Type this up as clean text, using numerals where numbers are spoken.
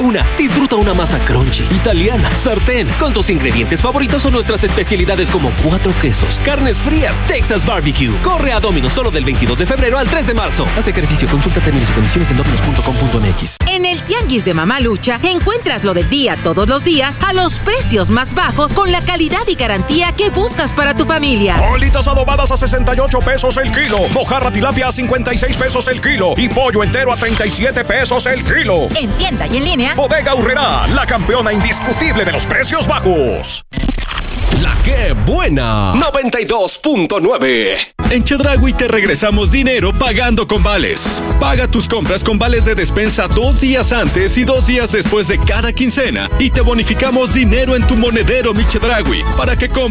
una. Disfruta una masa crunchy, italiana, sartén, con tus ingredientes favoritos o nuestras especialidades como 4 quesos, carnes frías, Texas Barbecue. Corre a Domino's solo del 22 de febrero al 3 de marzo. Haz ejercicio, consulta términos y condiciones en dominos.com.mx. En el Tianguis de Mamalucha encuentras lo del día todos los días a los precios más bajos con la calidad y garantía que buscas para tu familia. Bolitas adobadas a 68 pesos el kilo. Mojarra tilapia a 56 pesos el kilo. Y pollo entero a 37 pesos el kilo. En tienda y en línea. Bodega Aurrerá, la campeona indiscutible de los precios bajos. La que buena. 92.9. En Chedraui te regresamos dinero pagando con vales. Paga tus compras con vales de despensa 2 días antes y 2 días después de cada quincena y te bonificamos dinero en tu monedero, mi Chedraui, para que compres